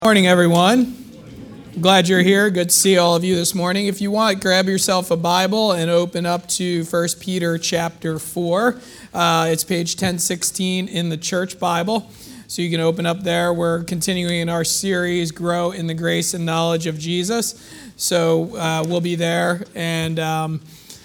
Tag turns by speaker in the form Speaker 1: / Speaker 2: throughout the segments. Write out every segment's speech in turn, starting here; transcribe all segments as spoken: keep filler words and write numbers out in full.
Speaker 1: Morning, everyone. Glad you're here. Good to see all of you this morning. If you want, grab yourself a Bible and open up to First Peter chapter four. Uh, it's page ten sixteen in the church Bible. So you can open up there. We're continuing in our series, Grow in the Grace and Knowledge of Jesus. So uh, we'll be there. And um,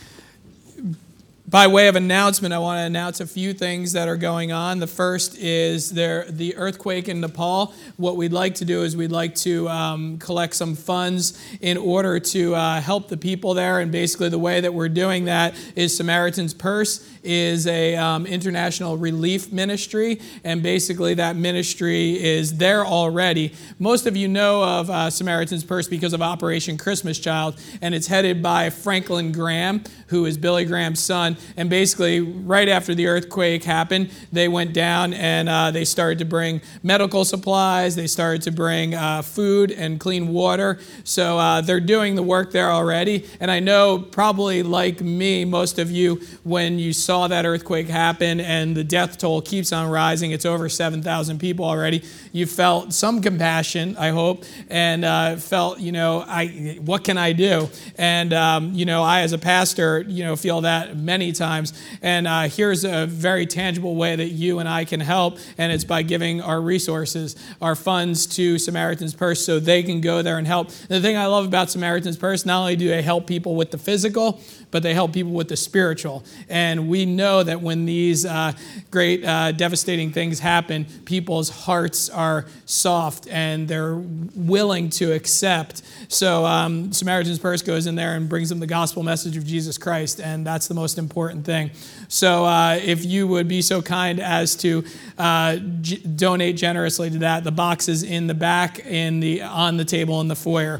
Speaker 1: by way of announcement, I want to announce a few things that are going on. The first is there the earthquake in Nepal. What we'd like to do is we'd like to um, collect some funds in order to uh, help the people there. And basically the way that we're doing that is Samaritan's Purse is a um, international relief ministry, and basically that ministry is there already. Most of you know of uh, Samaritan's Purse because of Operation Christmas Child, and it's headed by Franklin Graham, who is Billy Graham's son. And basically, right after the earthquake happened, they went down and uh, they started to bring medical supplies. They started to bring uh, food and clean water. So uh, they're doing the work there already. And I know probably like me, most of you, when you saw that earthquake happen and the death toll keeps on rising, it's over seven thousand people already, you felt some compassion, I hope, and uh, felt, you know, I what can I do? And, um, you know, I as a pastor, you know, feel that many times. And uh, here's a very tangible way that you and I can help, and it's by giving our resources, our funds to Samaritan's Purse so they can go there and help. And the thing I love about Samaritan's Purse, not only do they help people with the physical, but they help people with the spiritual. And we know that when these uh, great uh, devastating things happen, people's hearts are soft and they're willing to accept. So um, Samaritan's Purse goes in there and brings them the gospel message of Jesus Christ, and that's the most important thing. So uh, if you would be so kind as to uh, g- donate generously to that, the box is in the back in the on the table in the foyer.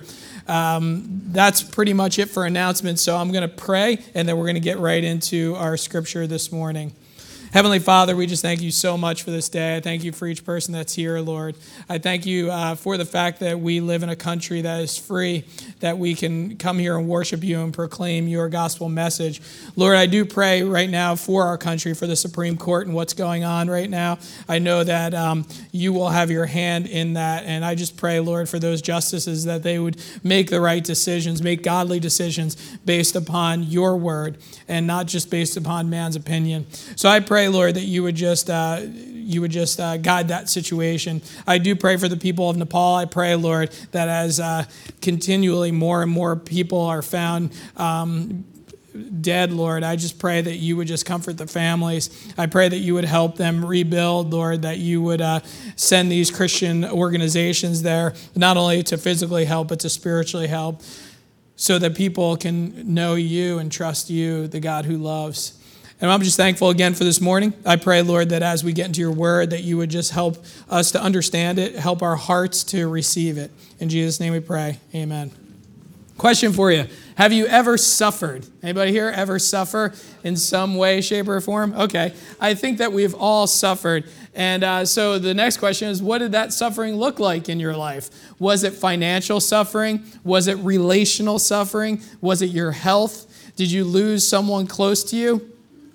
Speaker 1: Um, that's pretty much it for announcements. So I'm going to pray, and then we're going to get right into our scripture this morning. Heavenly Father, we just thank you so much for this day. I thank you for each person that's here, Lord. I thank you uh, for the fact that we live in a country that is free, that we can come here and worship you and proclaim your gospel message. Lord, I do pray right now for our country, for the Supreme Court and what's going on right now. I know that um, you will have your hand in that, and I just pray, Lord, for those justices that they would make the right decisions, make godly decisions based upon your word and not just based upon man's opinion. So I pray, Lord, that you would just uh, you would just uh, guide that situation. I do pray for the people of Nepal. I pray, Lord, that as uh, continually more and more people are found um, dead, Lord, I just pray that you would just comfort the families. I pray that you would help them rebuild, Lord, that you would uh, send these Christian organizations there, not only to physically help, but to spiritually help, so that people can know you and trust you, the God who loves. And I'm just thankful again for this morning. I pray, Lord, that as we get into your word, that you would just help us to understand it, help our hearts to receive it. In Jesus' name we pray. Amen. Question for you. Have you ever suffered? Anybody here ever suffer in some way, shape, or form? Okay. I think that we've all suffered. And uh, so the next question is, what did that suffering look like in your life? Was it financial suffering? Was it relational suffering? Was it your health? Did you lose someone close to you?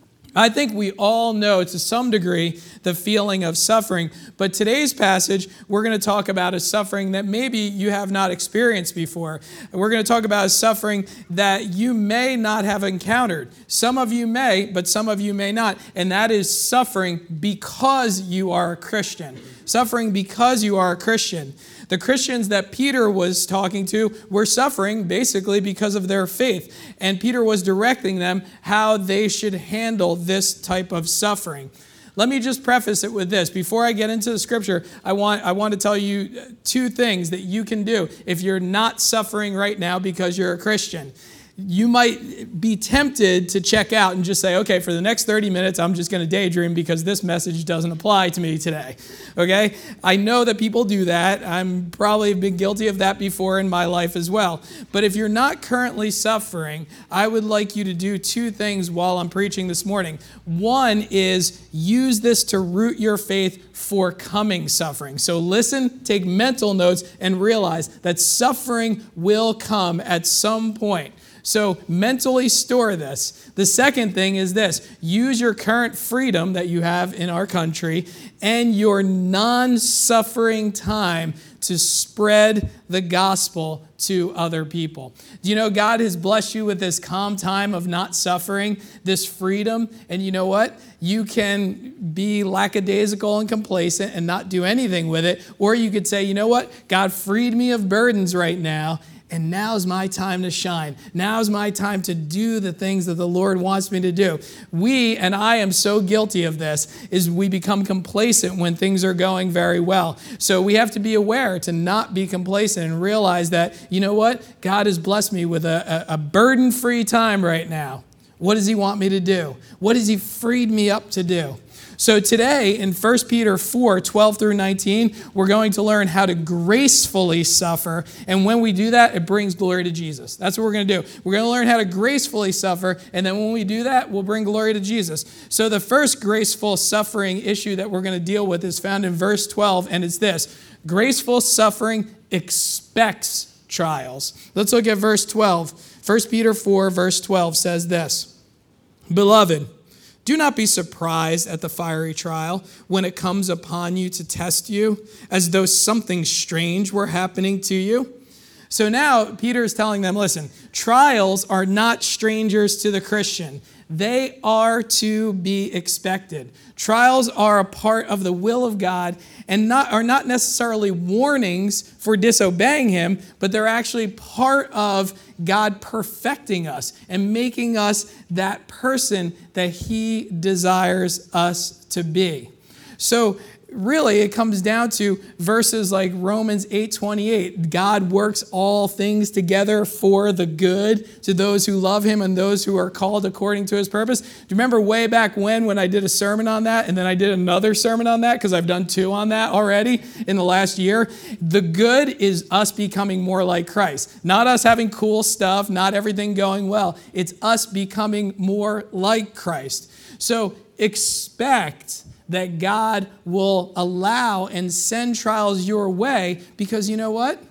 Speaker 1: I think we all know to some degree the feeling of suffering, but today's passage, we're going to talk about a suffering that maybe you have not experienced before. We're going to talk about a suffering that you may not have encountered. Some of you may, but some of you may not, and that is suffering because you are a Christian. Suffering because you are a Christian. The Christians that Peter was talking to were suffering basically because of their faith. And Peter was directing them how they should handle this type of suffering. Let me just preface it with this. Before I get into the scripture, I want, I want to tell you two things that you can do if you're not suffering right now because you're a Christian. You might be tempted to check out and just say, okay, for the next thirty minutes, I'm just going to daydream because this message doesn't apply to me today. Okay? I know that people do that. I'm probably been guilty of that before in my life as well. But if you're not currently suffering, I would like you to do two things while I'm preaching this morning. One is use this to root your faith for coming suffering. So listen, take mental notes, and realize that suffering will come at some point. So mentally store this. The second thing is this. Use your current freedom that you have in our country and your non-suffering time to spread the gospel to other people. Do you know God has blessed you with this calm time of not suffering, this freedom? And you know what? You can be lackadaisical and complacent and not do anything with it. Or you could say, you know what? God freed me of burdens right now. And now's my time to shine. Now's my time to do the things that the Lord wants me to do. We, and I am so guilty of this, is we become complacent when things are going very well. So we have to be aware to not be complacent and realize that, you know what? God has blessed me with a, a, a burden-free time right now. What does he want me to do? What has he freed me up to do? So today in First Peter four, twelve through nineteen, we're going to learn how to gracefully suffer. And when we do that, it brings glory to Jesus. That's what we're going to do. We're going to learn how to gracefully suffer. And then when we do that, we'll bring glory to Jesus. So the first graceful suffering issue that we're going to deal with is found in verse twelve. And it's this: graceful suffering expects trials. Let's look at verse twelve. First Peter four, verse twelve says this: Beloved, do not be surprised at the fiery trial when it comes upon you to test you, as though something strange were happening to you. So now Peter is telling them, listen, trials are not strangers to the Christian. They are to be expected. Trials are a part of the will of God and not, are not necessarily warnings for disobeying him, but they're actually part of God perfecting us and making us that person that he desires us to be. So really, it comes down to verses like Romans eight twenty-eight. God works all things together for the good to those who love him and those who are called according to his purpose. Do you remember way back when, when I did a sermon on that and then I did another sermon on that because I've done two on that already in the last year? The good is us becoming more like Christ. Not us having cool stuff, not everything going well. It's us becoming more like Christ. So expect that God will allow and send trials your way because you know what?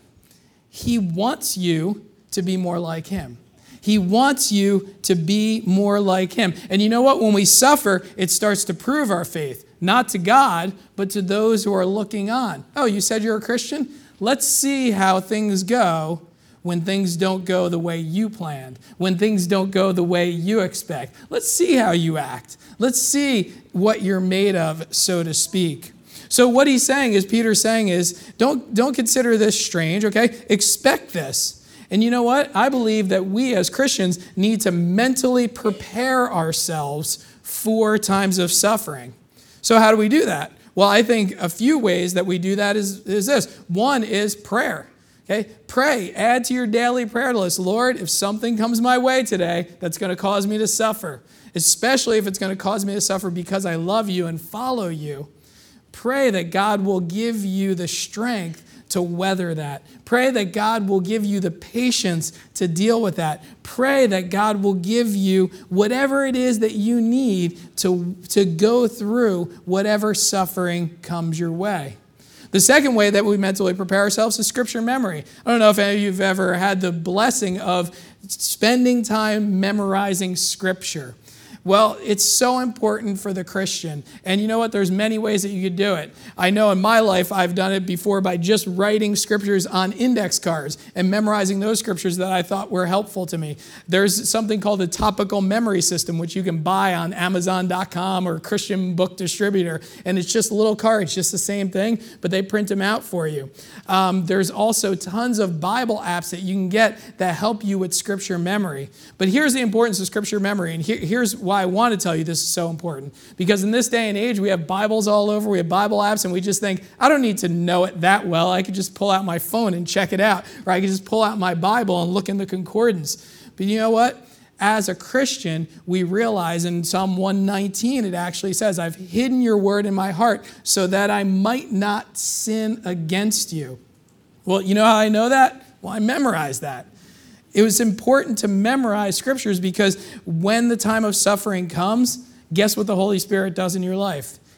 Speaker 1: He wants you to be more like him. He wants you to be more like him. And you know what? When we suffer, it starts to prove our faith, not to God, but to those who are looking on. Oh, you said you're a Christian? Let's see how things go when things don't go the way you planned, when things don't go the way you expect. Let's see how you act. Let's see what you're made of, so to speak. So what he's saying is, Peter's saying is, don't, don't consider this strange, okay? Expect this. And you know what? I believe that we as Christians need to mentally prepare ourselves for times of suffering. So how do we do that? Well, I think a few ways that we do that is, is this. One is prayer. Okay, pray, add to your daily prayer list. Lord, if something comes my way today that's going to cause me to suffer, especially if it's going to cause me to suffer because I love you and follow you, pray that God will give you the strength to weather that. Pray that God will give you the patience to deal with that. Pray that God will give you whatever it is that you need to, to go through whatever suffering comes your way. The second way that we mentally prepare ourselves is scripture memory. I don't know if any of you have ever had the blessing of spending time memorizing scripture. Well, it's so important for the Christian. And you know what? There's many ways that you could do it. I know in my life I've done it before by just writing scriptures on index cards and memorizing those scriptures that I thought were helpful to me. There's something called the topical memory system, which you can buy on amazon dot com or Christian Book Distributor. And it's just little cards, just the same thing, but they print them out for you. Um, there's also tons of Bible apps that you can get that help you with scripture memory. But here's the importance of scripture memory, and here, here's why I want to tell you this is so important. Because in this day and age, we have Bibles all over, we have Bible apps, and we just think, I don't need to know it that well. I could just pull out my phone and check it out, or I could just pull out my Bible and look in the concordance. But you know what? As a Christian, we realize in Psalm one nineteen, it actually says, I've hidden your word in my heart so that I might not sin against you. Well, you know how I know that? Well, I memorized that. It was important to memorize scriptures because when the time of suffering comes, guess what the Holy Spirit does in your life?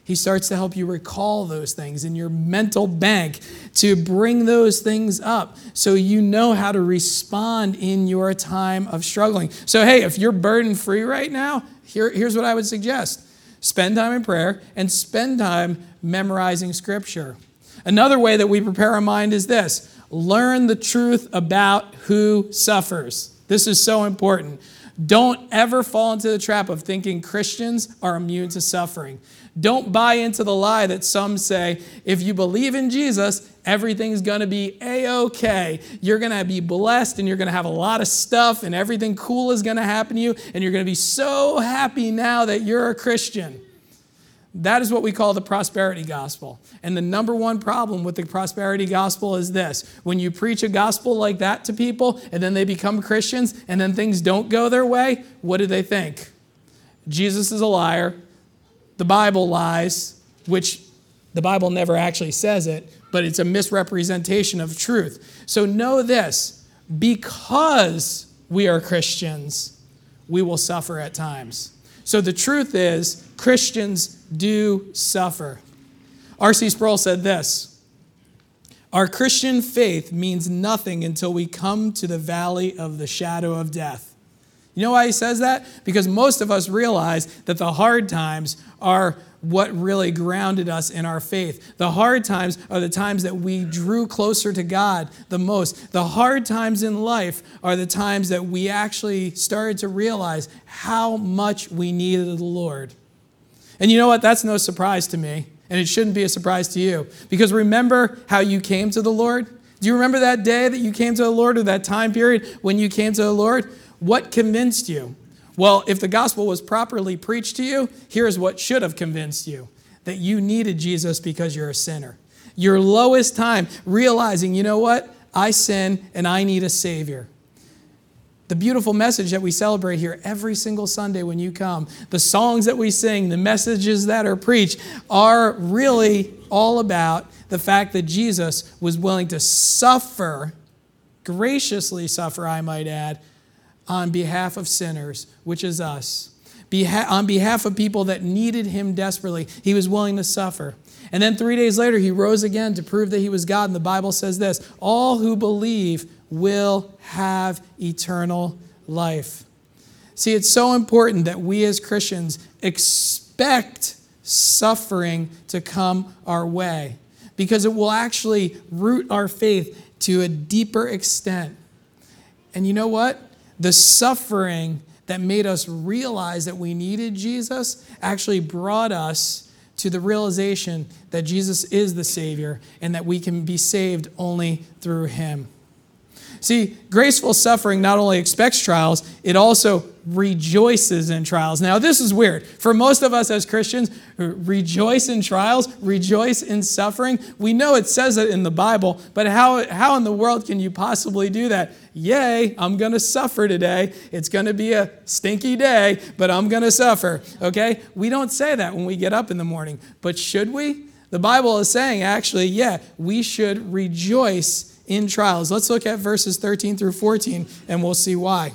Speaker 1: He starts to help you recall those things in your mental bank to bring those things up so you know how to respond in your time of struggling. So, hey, if you're burden-free right now, here, here's what I would suggest. Spend time in prayer and spend time memorizing Scripture. Another way that we prepare our mind is this. Learn the truth about who suffers. This is so important. Don't ever fall into the trap of thinking Christians are immune to suffering. Don't buy into the lie that some say, if you believe in Jesus, everything's going to be A-okay. You're going to be blessed and you're going to have a lot of stuff and everything cool is going to happen to you and you're going to be so happy now that you're a Christian. That is what we call the prosperity gospel. And the number one problem with the prosperity gospel is this. When you preach a gospel like that to people and then they become Christians and then things don't go their way, what do they think? Jesus is a liar. The Bible lies, which the Bible never actually says it, but it's a misrepresentation of truth. So know this, because we are Christians, we will suffer at times. So the truth is, Christians do suffer. R C Sproul said this, our Christian faith means nothing until we come to the valley of the shadow of death. You know why he says that? Because most of us realize that the hard times are what really grounded us in our faith. The hard times are the times that we drew closer to God the most. The hard times in life are the times that we actually started to realize how much we needed the Lord. And you know what? That's no surprise to me, and it shouldn't be a surprise to you. Because remember how you came to the Lord? Do you remember that day that you came to the Lord, or that time period when you came to the Lord? What convinced you? Well, if the gospel was properly preached to you, here's what should have convinced you. That you needed Jesus because you're a sinner. Your lowest time, realizing, you know what? I sin and I need a Savior. The beautiful message that we celebrate here every single Sunday when you come, the songs that we sing, the messages that are preached are really all about the fact that Jesus was willing to suffer, graciously suffer, I might add, on behalf of sinners, which is us. Beha- on behalf of people that needed him desperately, he was willing to suffer. And then three days later, he rose again to prove that he was God. And the Bible says this, all who believe will have eternal life. See, it's so important that we as Christians expect suffering to come our way because it will actually root our faith to a deeper extent. And you know what? The suffering that made us realize that we needed Jesus actually brought us to the realization that Jesus is the Savior and that we can be saved only through him. See, graceful suffering not only expects trials, it also rejoices in trials. Now, this is weird. For most of us as Christians, rejoice in trials, rejoice in suffering. We know it says it in the Bible, but how, how in the world can you possibly do that? Yay, I'm going to suffer today. It's going to be a stinky day, but I'm going to suffer, okay? We don't say that when we get up in the morning, but should we? The Bible is saying, actually, yeah, we should rejoice in trials. Let's look at verses thirteen through fourteen, and we'll see why.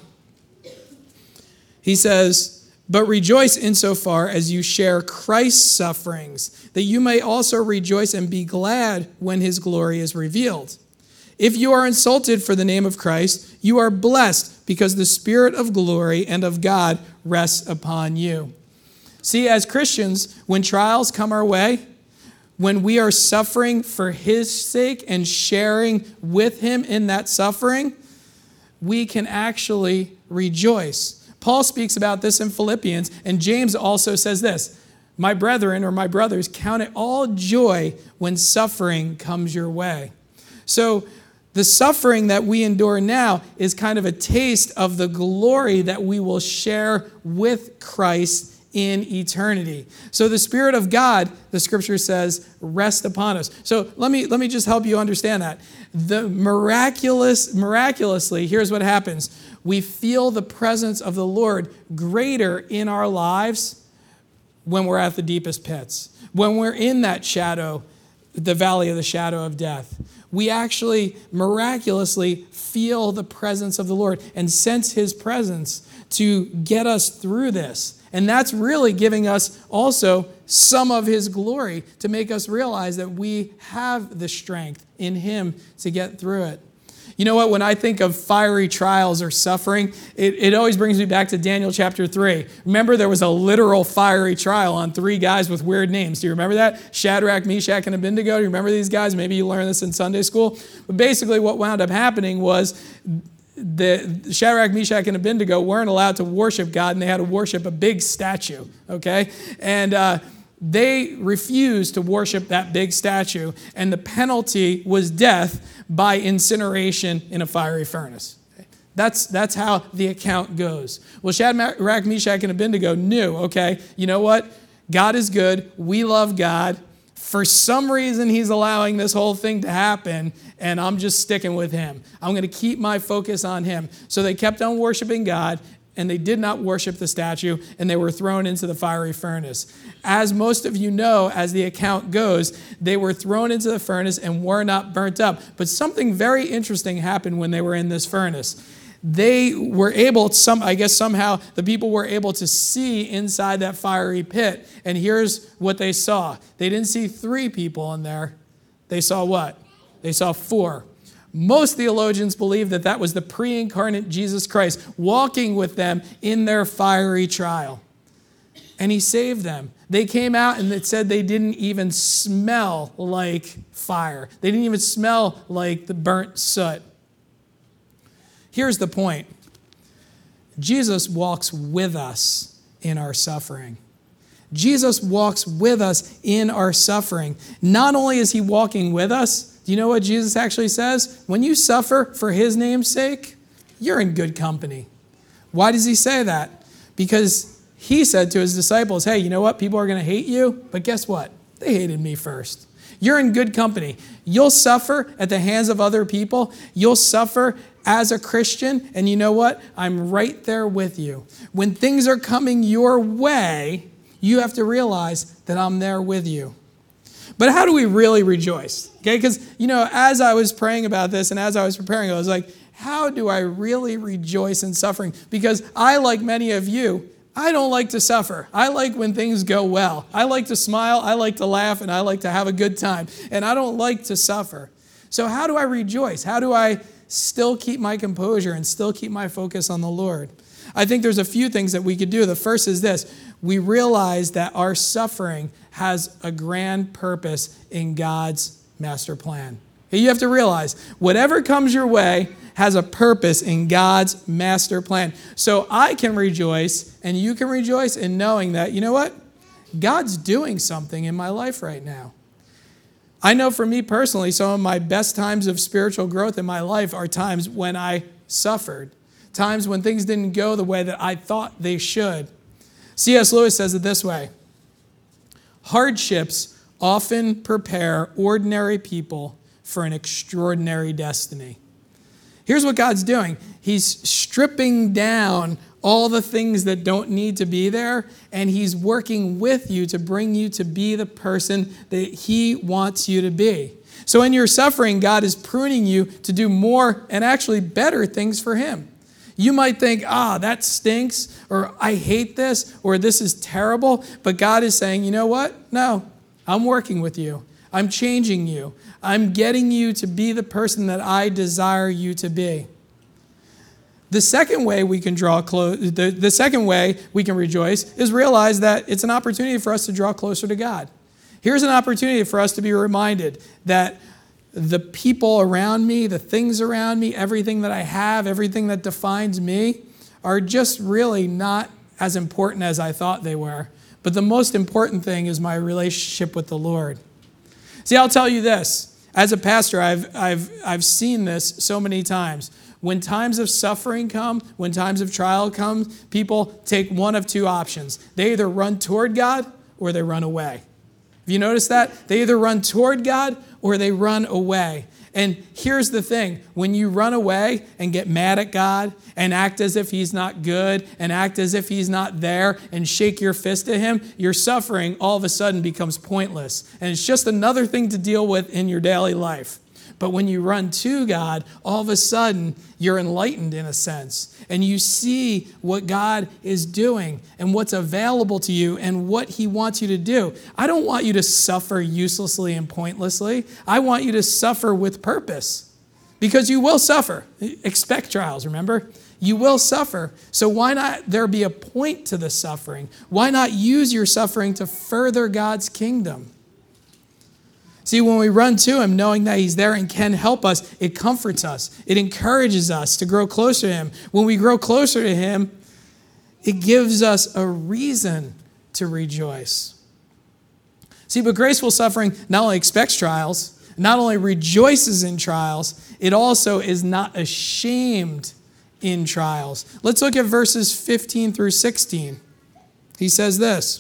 Speaker 1: He says, but rejoice insofar as you share Christ's sufferings, that you may also rejoice and be glad when his glory is revealed. If you are insulted for the name of Christ, you are blessed because the Spirit of glory and of God rests upon you. See, as Christians, when trials come our way, when we are suffering for his sake and sharing with him in that suffering, we can actually rejoice. Paul speaks about this in Philippians, and James also says this, my brethren or my brothers, count it all joy when suffering comes your way. So the suffering that we endure now is kind of a taste of the glory that we will share with Christ in eternity. So the Spirit of God, the scripture says, rest upon us. So let me let me just help you understand that. The miraculous, miraculously, here's what happens. We feel the presence of the Lord greater in our lives when we're at the deepest pits. When we're in that shadow, the valley of the shadow of death. We actually miraculously feel the presence of the Lord and sense his presence to get us through this. And that's really giving us also some of his glory to make us realize that we have the strength in him to get through it. You know what? When I think of fiery trials or suffering, it, it always brings me back to Daniel chapter three. Remember, there was a literal fiery trial on three guys with weird names. Do you remember that? Shadrach, Meshach, and Abednego. Do you remember these guys? Maybe you learned this in Sunday school. But basically what wound up happening was the Shadrach, Meshach, and Abednego weren't allowed to worship God, and they had to worship a big statue, okay? And uh, they refused to worship that big statue, and the penalty was death by incineration in a fiery furnace. That's, that's how the account goes. Well, Shadrach, Meshach, and Abednego knew, okay, you know what? God is good. We love God. For some reason, he's allowing this whole thing to happen, and I'm just sticking with him. I'm going to keep my focus on him. So they kept on worshiping God, and they did not worship the statue, and they were thrown into the fiery furnace. As most of you know, as the account goes, they were thrown into the furnace and were not burnt up. But something very interesting happened when they were in this furnace. They were able, some, I guess somehow, the people were able to see inside that fiery pit. And here's what they saw. They didn't see three people in there. They saw what? They saw four. Most theologians believe that that was the pre-incarnate Jesus Christ walking with them in their fiery trial. And he saved them. They came out and it said they didn't even smell like fire. They didn't even smell like the burnt soot. Here's the point. Jesus walks with us in our suffering. Jesus walks with us in our suffering. Not only is he walking with us, do you know what Jesus actually says? When you suffer for his name's sake, you're in good company. Why does he say that? Because he said to his disciples, hey, you know what? People are going to hate you, but guess what? They hated me first. You're in good company. You'll suffer at the hands of other people. You'll suffer as a Christian, and you know what? I'm right there with you. When things are coming your way, you have to realize that I'm there with you. But how do we really rejoice? Okay, because, you know, as I was praying about this and as I was preparing, I was like, how do I really rejoice in suffering? Because I, like many of you, I don't like to suffer. I like when things go well. I like to smile, I like to laugh, and I like to have a good time. And I don't like to suffer. So how do I rejoice? How do I still keep my composure and still keep my focus on the Lord? I think there's a few things that we could do. The first is this. We realize that our suffering has a grand purpose in God's master plan. You have to realize whatever comes your way has a purpose in God's master plan. So I can rejoice and you can rejoice in knowing that, you know what? God's doing something in my life right now. I know for me personally, some of my best times of spiritual growth in my life are times when I suffered, times when things didn't go the way that I thought they should. C S Lewis says it this way: hardships often prepare ordinary people for an extraordinary destiny. Here's what God's doing. He's stripping down all the things that don't need to be there, and he's working with you to bring you to be the person that he wants you to be. So in your suffering, God is pruning you to do more and actually better things for him. You might think, ah, that stinks, or I hate this, or this is terrible. But God is saying, you know what? No, I'm working with you. I'm changing you. I'm getting you to be the person that I desire you to be. The second way we can draw close, the, the second way we can rejoice is realize that it's an opportunity for us to draw closer to God. Here's an opportunity for us to be reminded that the people around me, the things around me, everything that I have, everything that defines me are just really not as important as I thought they were. But the most important thing is my relationship with the Lord. See, I'll tell you this. As a pastor, I've, I've, I've seen this so many times. When times of suffering come, when times of trial come, people take one of two options. They either run toward God or they run away. Have you noticed that? They either run toward God or they run away. And here's the thing. When you run away and get mad at God and act as if he's not good and act as if he's not there and shake your fist at him, your suffering all of a sudden becomes pointless. And it's just another thing to deal with in your daily life. But when you run to God, all of a sudden, you're enlightened in a sense. And you see what God is doing and what's available to you and what he wants you to do. I don't want you to suffer uselessly and pointlessly. I want you to suffer with purpose. Because you will suffer. Expect trials, remember? You will suffer. So why not there be a point to the suffering? Why not use your suffering to further God's kingdom? See, when we run to him, knowing that he's there and can help us, it comforts us. It encourages us to grow closer to him. When we grow closer to him, it gives us a reason to rejoice. See, but graceful suffering not only expects trials, not only rejoices in trials, it also is not ashamed in trials. Let's look at verses fifteen through sixteen. He says this.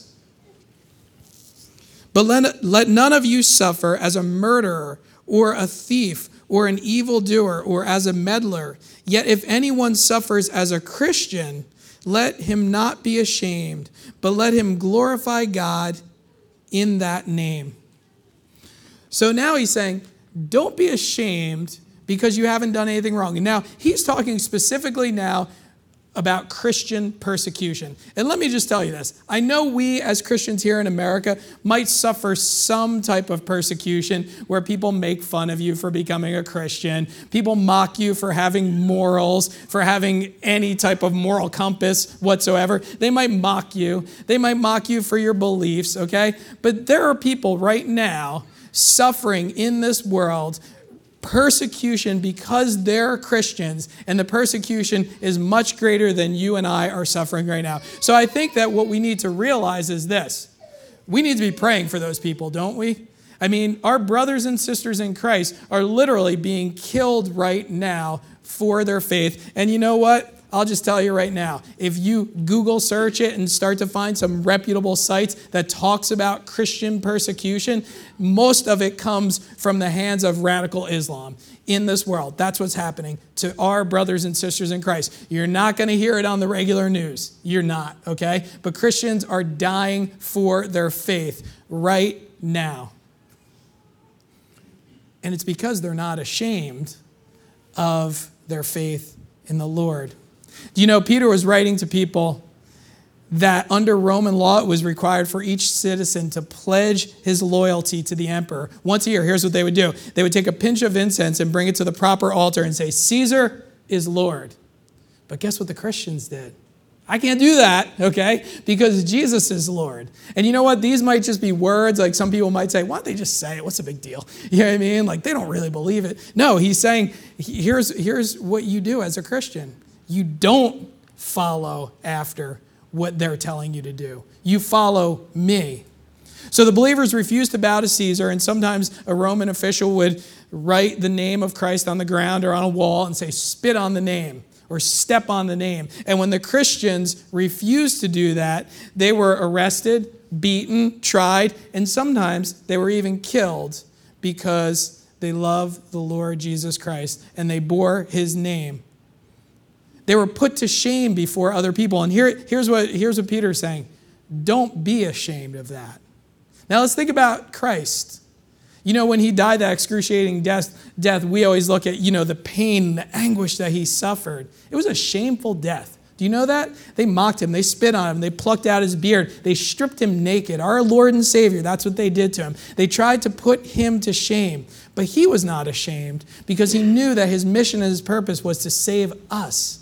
Speaker 1: But let, let none of you suffer as a murderer or a thief or an evildoer or as a meddler. Yet if anyone suffers as a Christian, let him not be ashamed, but let him glorify God in that name. So now he's saying, don't be ashamed because you haven't done anything wrong. And now he's talking specifically now about Christian persecution. And let me just tell you this. I know we as Christians here in America might suffer some type of persecution where people make fun of you for becoming a Christian. People mock you for having morals, for having any type of moral compass whatsoever. They might mock you. They might mock you for your beliefs, okay? But there are people right now suffering in this world persecution because they're Christians, and the persecution is much greater than you and I are suffering right now. So I think that what we need to realize is this. We need to be praying for those people, don't we? I mean, our brothers and sisters in Christ are literally being killed right now for their faith. And you know what? I'll just tell you right now, if you Google search it and start to find some reputable sites that talks about Christian persecution, most of it comes from the hands of radical Islam in this world. That's what's happening to our brothers and sisters in Christ. You're not going to hear it on the regular news. You're not, okay? But Christians are dying for their faith right now. And it's because they're not ashamed of their faith in the Lord. Do you know Peter was writing to people that under Roman law it was required for each citizen to pledge his loyalty to the emperor. Once a year, here's what they would do. They would take a pinch of incense and bring it to the proper altar and say, Caesar is Lord. But guess what the Christians did? I can't do that, okay? Because Jesus is Lord. And you know what? These might just be words. Like some people might say, why don't they just say it? What's the big deal? You know what I mean? Like they don't really believe it. No, he's saying, here's, here's what you do as a Christian. You don't follow after what they're telling you to do. You follow me. So the believers refused to bow to Caesar, and sometimes a Roman official would write the name of Christ on the ground or on a wall and say, spit on the name or step on the name. And when the Christians refused to do that, they were arrested, beaten, tried, and sometimes they were even killed because they loved the Lord Jesus Christ and they bore his name. They were put to shame before other people. And here, here's what, here's what Peter's saying. Don't be ashamed of that. Now let's think about Christ. You know, when he died that excruciating death, death, we always look at, you know, the pain, the anguish that he suffered. It was a shameful death. Do you know that? They mocked him. They spit on him. They plucked out his beard. They stripped him naked. Our Lord and Savior, that's what they did to him. They tried to put him to shame. But he was not ashamed because he knew that his mission and his purpose was to save us.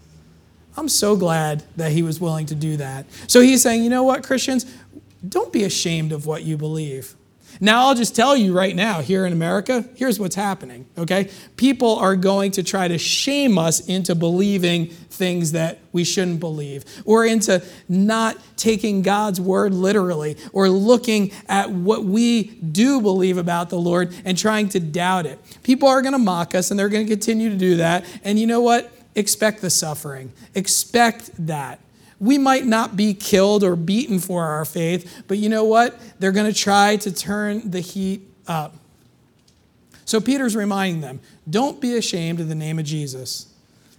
Speaker 1: I'm so glad that he was willing to do that. So he's saying, you know what, Christians? Don't be ashamed of what you believe. Now, I'll just tell you right now, here in America, here's what's happening, okay? People are going to try to shame us into believing things that we shouldn't believe, or into not taking God's word literally, or looking at what we do believe about the Lord and trying to doubt it. People are going to mock us, and they're going to continue to do that. And you know what? Expect the suffering. Expect that. We might not be killed or beaten for our faith, but you know what? They're going to try to turn the heat up. So Peter's reminding them, don't be ashamed of the name of Jesus.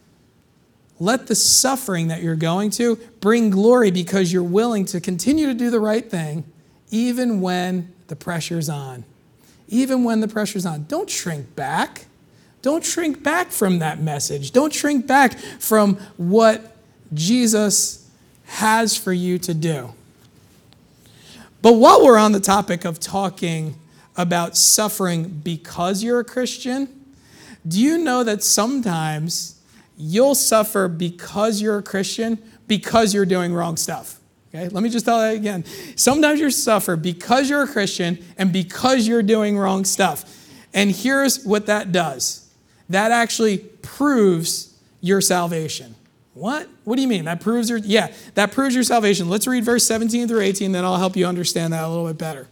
Speaker 1: Let the suffering that you're going to bring glory because you're willing to continue to do the right thing even when the pressure's on. even when the pressure's on. Don't shrink back. Don't shrink back from that message. Don't shrink back from what Jesus has for you to do. But while we're on the topic of talking about suffering because you're a Christian, do you know that sometimes you'll suffer because you're a Christian because you're doing wrong stuff? Okay, let me just tell that again. Sometimes you suffer because you're a Christian and because you're doing wrong stuff. And here's what that does. That actually proves your salvation. What? What do you mean? That proves your, yeah, that proves your salvation. Let's read verse seventeen through eighteen, then I'll help you understand that a little bit better.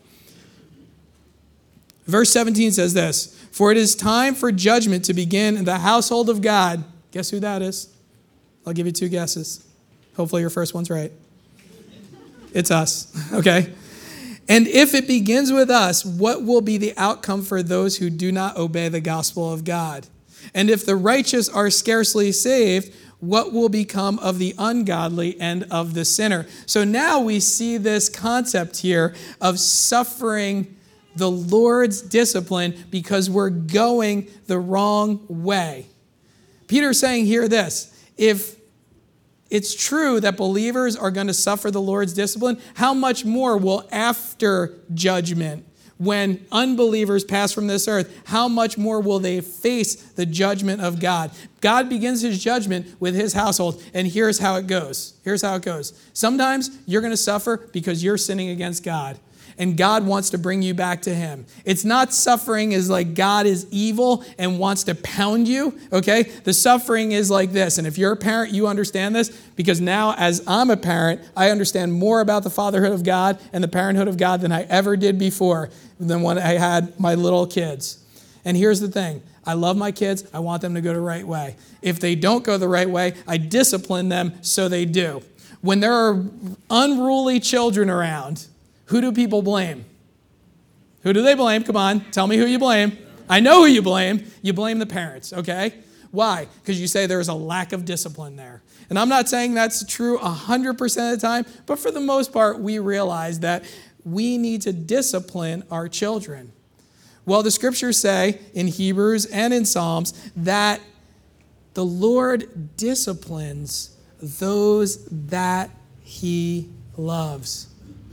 Speaker 1: Verse seventeen says this, "For it is time for judgment to begin in the household of God." Guess who that is? I'll give you two guesses. Hopefully your first one's right. It's us, okay? "And if it begins with us, what will be the outcome for those who do not obey the gospel of God? And if the righteous are scarcely saved, what will become of the ungodly and of the sinner?" So now we see this concept here of suffering the Lord's discipline because we're going the wrong way. Peter's saying here this, if it's true that believers are going to suffer the Lord's discipline, how much more will after judgment, when unbelievers pass from this earth, how much more will they face the judgment of God? God begins his judgment with his household, and here's how it goes. Here's how it goes. Sometimes you're going to suffer because you're sinning against God, and God wants to bring you back to him. It's not suffering as like God is evil and wants to pound you, okay? The suffering is like this, and if you're a parent, you understand this, because now as I'm a parent, I understand more about the fatherhood of God and the parenthood of God than I ever did before, than when I had my little kids. And here's the thing. I love my kids. I want them to go the right way. If they don't go the right way, I discipline them so they do. When there are unruly children around, who do people blame? Who do they blame? Come on, tell me who you blame. I know who you blame. You blame the parents, okay? Why? Because you say there's a lack of discipline there. And I'm not saying that's true one hundred percent of the time, but for the most part, we realize that we need to discipline our children. Well, the scriptures say in Hebrews and in Psalms that the Lord disciplines those that he loves.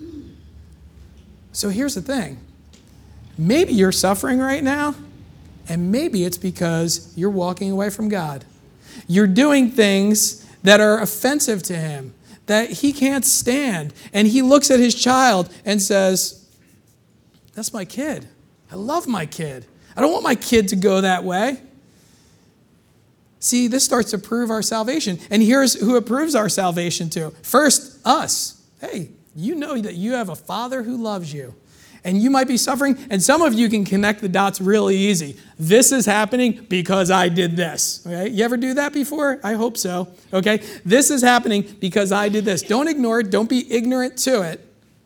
Speaker 1: So here's the thing. Maybe you're suffering right now, and maybe it's because you're walking away from God. You're doing things that are offensive to him, that he can't stand. And he looks at his child and says, that's my kid. I love my kid. I don't want my kid to go that way. See, this starts to prove our salvation. And here's who it proves our salvation to. First, us. Hey, you know that you have a Father who loves you. And you might be suffering, and some of you can connect the dots really easy. This is happening because I did this. Okay? You ever do that before? I hope so. Okay? This is happening because I did this. Don't ignore it. Don't be ignorant to it.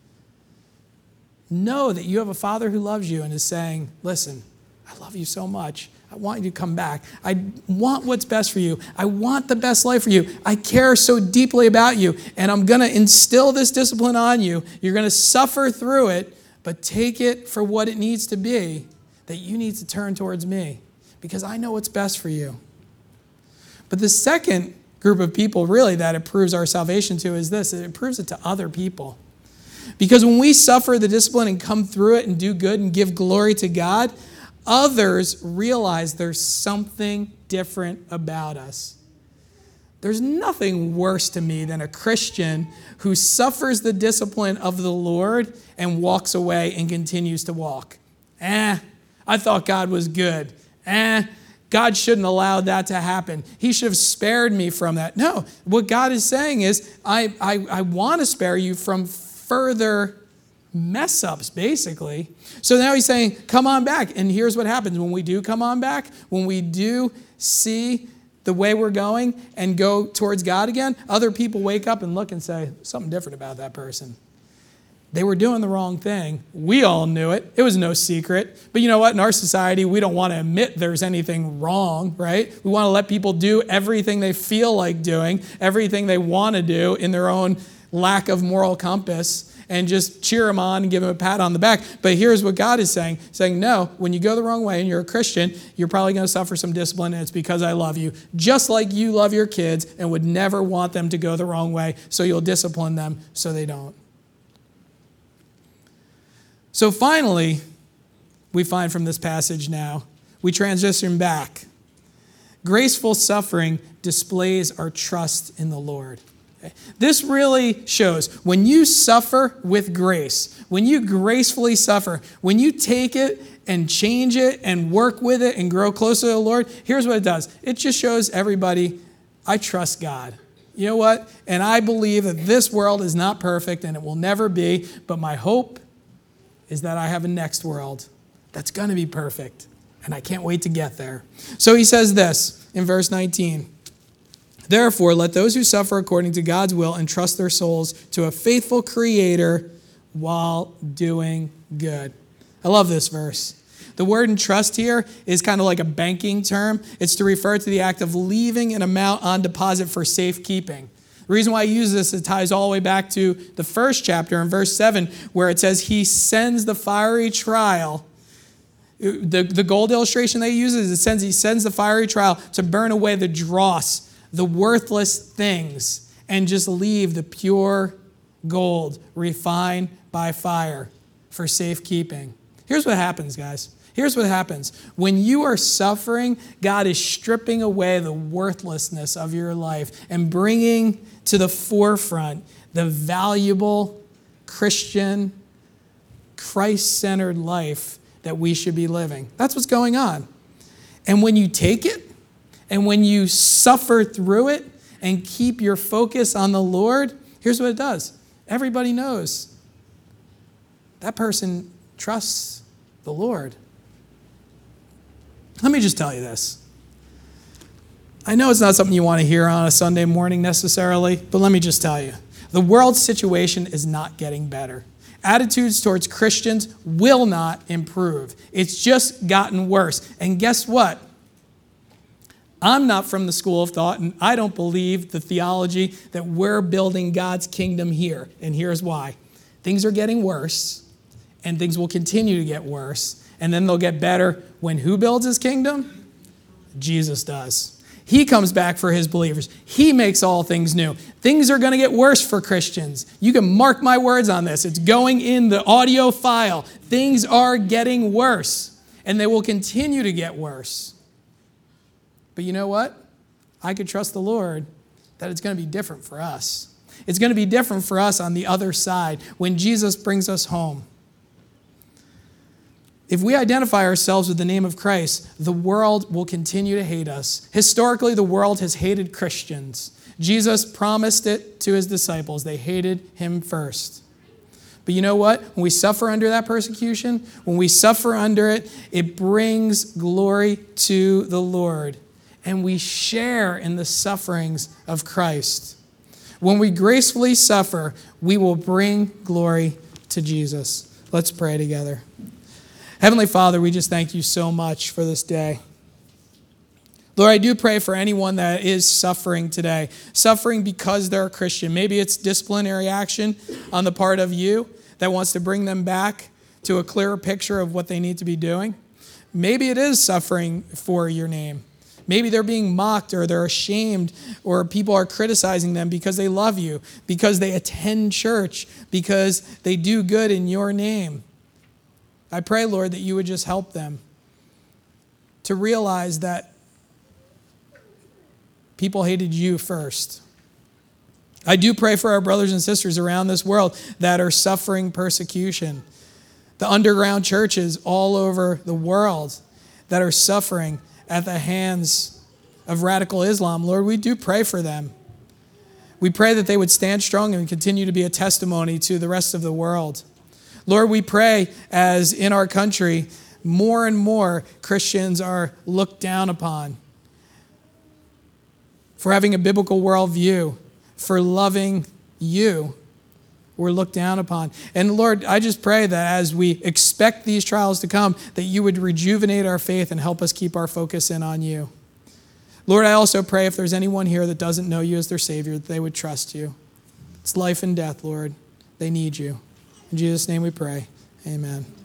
Speaker 1: Know that you have a Father who loves you and is saying, listen, I love you so much. I want you to come back. I want what's best for you. I want the best life for you. I care so deeply about you, and I'm going to instill this discipline on you. You're going to suffer through it, but take it for what it needs to be, that you need to turn towards me because I know what's best for you. But the second group of people really that it proves our salvation to is this. It proves it to other people. Because when we suffer the discipline and come through it and do good and give glory to God, others realize there's something different about us. There's nothing worse to me than a Christian who suffers the discipline of the Lord and walks away and continues to walk. Eh, I thought God was good. Eh, God shouldn't allow that to happen. He should have spared me from that. No, what God is saying is, I, I, I want to spare you from further mess ups, basically. So now he's saying, come on back. And here's what happens when we do come on back, when we do see the way we're going and go towards God again, other people wake up and look and say, something different about that person. They were doing the wrong thing. We all knew it. It was no secret. But you know what? In our society, we don't want to admit there's anything wrong, right? We want to let people do everything they feel like doing, everything they want to do in their own lack of moral compass. and just cheer them on and give them a pat on the back. But here's what God is saying, saying, no, when you go the wrong way and you're a Christian, you're probably going to suffer some discipline, and it's because I love you, just like you love your kids and would never want them to go the wrong way, so you'll discipline them so they don't. So finally, we find from this passage now, we transition back. Graceful suffering displays our trust in the Lord. Okay? This really shows when you suffer with grace, when you gracefully suffer, when you take it and change it and work with it and grow closer to the Lord, here's what it does. It just shows everybody, I trust God. You know what? And I believe that this world is not perfect and it will never be, but my hope is that I have a next world that's going to be perfect, and I can't wait to get there. So he says this in verse nineteen, therefore, let those who suffer according to God's will entrust their souls to a faithful Creator while doing good. I love this verse. The word entrust here is kind of like a banking term. It's to refer to the act of leaving an amount on deposit for safekeeping. The reason why I use this, it ties all the way back to the first chapter in verse seven, where it says he sends the fiery trial. The, the gold illustration they uses, it sends, he sends the fiery trial to burn away the dross, the worthless things, and just leave the pure gold refined by fire for safekeeping. Here's what happens, guys. Here's what happens. When you are suffering, God is stripping away the worthlessness of your life and bringing to the forefront the valuable Christian, Christ-centered life that we should be living. That's what's going on. And when you take it, and when you suffer through it and keep your focus on the Lord, here's what it does. Everybody knows that person trusts the Lord. Let me just tell you this. I know it's not something you want to hear on a Sunday morning necessarily, but let me just tell you. The world's situation is not getting better. Attitudes towards Christians will not improve. It's just gotten worse. And guess what? I'm not from the school of thought, and I don't believe the theology that we're building God's kingdom here. And here's why. Things are getting worse, and things will continue to get worse. And then they'll get better when who builds his kingdom? Jesus does. He comes back for his believers. He makes all things new. Things are going to get worse for Christians. You can mark my words on this. It's going in the audio file. Things are getting worse, and they will continue to get worse. But you know what? I could trust the Lord that it's going to be different for us. It's going to be different for us on the other side when Jesus brings us home. If we identify ourselves with the name of Christ, the world will continue to hate us. Historically, the world has hated Christians. Jesus promised it to his disciples. They hated him first. But you know what? When we suffer under that persecution, when we suffer under it, it brings glory to the Lord. And we share in the sufferings of Christ. When we gracefully suffer, we will bring glory to Jesus. Let's pray together. Heavenly Father, we just thank you so much for this day. Lord, I do pray for anyone that is suffering today, suffering because they're a Christian. Maybe it's disciplinary action on the part of you that wants to bring them back to a clearer picture of what they need to be doing. Maybe it is suffering for your name. Maybe they're being mocked or they're ashamed or people are criticizing them because they love you, because they attend church, because they do good in your name. I pray, Lord, that you would just help them to realize that people hated you first. I do pray for our brothers and sisters around this world that are suffering persecution. The underground churches all over the world that are suffering at the hands of radical Islam. Lord, we do pray for them. We pray that they would stand strong and continue to be a testimony to the rest of the world. Lord, we pray as in our country, more and more Christians are looked down upon for having a biblical worldview, for loving you. We're looked down upon. And Lord, I just pray that as we expect these trials to come, that you would rejuvenate our faith and help us keep our focus in on you. Lord, I also pray if there's anyone here that doesn't know you as their Savior, that they would trust you. It's life and death, Lord. They need you. In Jesus' name we pray. Amen.